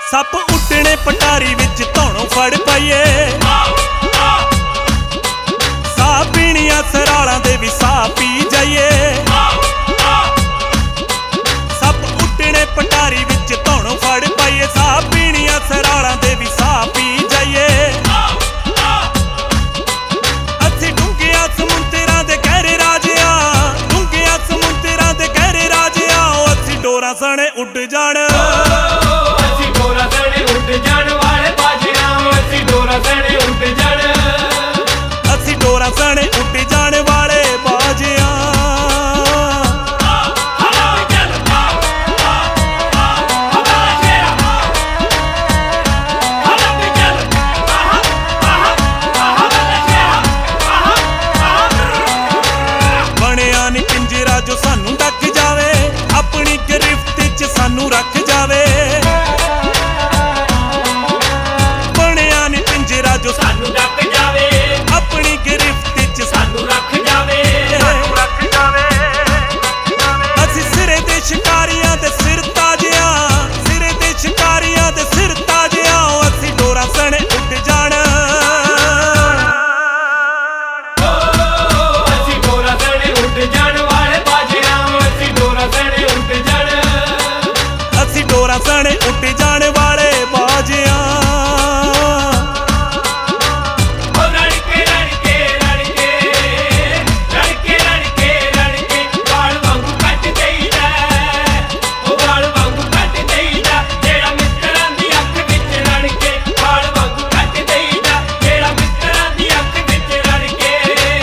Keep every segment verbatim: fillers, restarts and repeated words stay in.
ਸੱਪ ਉੱਡਣੇ ਪਟਾਰੀ ਵਿੱਚ ਧੌਣੋਂ ਫੜ ਪਈਏ। ਸਾਹ ਪੀਣੀਆਂ ਸਰਾਲਾਂ ਦੇ ਵੀ ਸਾਹ ਪੀ ਜਾਈਏ। ਸੱਪ ਉੱਡਣੇ ਪਟਾਰੀ ਵਿੱਚ ਧੌਣੋਂ ਫੜ ਪਈਏ। ਸਾਹ ਪੀਣੀਆਂ ਸਰਾਲਾਂ ਦੇ ਵੀ ਸਾਹ ਪੀ ਜਾਈਏ। ਅਸੀਂ ਡੂੰਘਿਆਂ ਸਮੁੰਦਰਾਂ ਦੇ ਗਹਿਰੇ ਰਾਜਿਆ, ਡੂੰਘਿਆਂ ਸਮੁੰਦਰਾਂ ਦੇ ਗਹਿਰੇ ਰਾਜਿਆ। ਅਸੀਂ ਡੋਰਾਂ ਸਣੇ ਉੱਡ ਜਾਣ, ਅਸੀਂ ਡੋਰਾਂ ਸਣੇ ਉੱਡ ਜਾਣ ਵਾਲੇ ਬਾਜਿਆਂ। ਅਸੀਂ ਡੋਰਾਂ ਸਣੇ ਉੱਡ ਜਾਣ, ਅਸੀਂ ਡੋਰਾਂ ਸਣੇ ਉੱਡ ਜਾਣ ਵਾਲੇ ਬਾਜਿਆਂ। ਬਣਿਆ ਨੀ ਪਿੰਜਰਾ ਜੋ ਸਾਨੂੰ ਢੱਕ ਜਾਵੇ, ਆਪਣੀ ਗ੍ਰਿਫਤ 'ਚ ਸਾਨੂੰ ਰੱਖ ਜਾਵੇ। ਬਣਿਆ ਨੀ ਪਿੰਜਰਾ ਜੋ ਸਾਨੂੰ ਡੱਕ ਜਾਵੇ, ਆਪਣੀ ਗ੍ਰਿਫਤ 'ਚ ਸਾਨੂੰ ਰੱਖ ਜਾਵੇ, ਸਾਨੂੰ ਰੱਖ ਜਾਵੇ। ਅਸੀਂ ਸਿਰੇ ਦੇ ਸ਼ਿਕਾਰੀਆਂ ਦੇ ਸਿਰ ਤਾਜਿਆਂ, ਸਿਰੇ ਦੇ ਸ਼ਿਕਾਰੀਆਂ ਦੇ ਸਿਰ ਤਾਜਿਆਂ। ਅਸੀਂ ਡੋਰਾਂ ਸਣੇ ਉੱਡ ਜਾਣ, ਅਸੀਂ ਡੋਰਾਂ ਸਣੇ ਉੱਡ ਜਾਣ ਵਾਲੇ ਬਾਜਿਆਂ। ਅਸੀਂ ਡੋਰਾਂ ਸਣੇ ਉੱਡ ਜਾਣ, ਅਸੀਂ ਡੋਰਾਂ ਸਣੇ ਉੱਡ ਜਾਣ ਵਾਲੇ ਬਾਜਿਆਂ। ਉਹ ਰੜ ਕੇ ਰੜ ਕੇ ਰੜ ਕੇ ਰੜ ਕੇ ਰੜ ਕੇ ਰੜ ਕੇ ਵਾਲ ਵਾਂਗੂ ਕੱਟ ਦੇਈਦਾ, ਉਹ ਵਾਲ ਵਾਂਗੂ ਕੱਟ ਦੇਈਦਾ। ਜਿਹੜਾ ਮਿੱਤਰਾਂ ਦੀ ਅੱਖ ਵਿੱਚ ਰੜ ਕੇ ਵਾਲ ਵਾਂਗੂ ਕੱਟ ਦੇਈਦਾ, ਜਿਹੜਾ ਮਿੱਤਰਾਂ ਦੀ ਅੱਖ ਵਿੱਚ ਰੜ ਕੇ।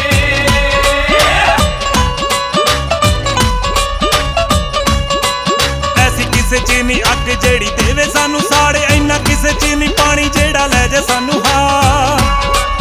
ਐਸੀ ਕਿਸੇ 'ਚ ਨੀ ਅੱਗ ਜਿਹੜੀ ਦੇਵੇ ਸਾਨੂੰ ਸਾੜੇ, ਇੰਨਾ ਕਿਸੇ 'ਚ ਨੀ ਪਾਣੀ ਜਿਹੜਾ ਲੈ ਜੇ ਸਾਨੂੰ। ਹਾਂ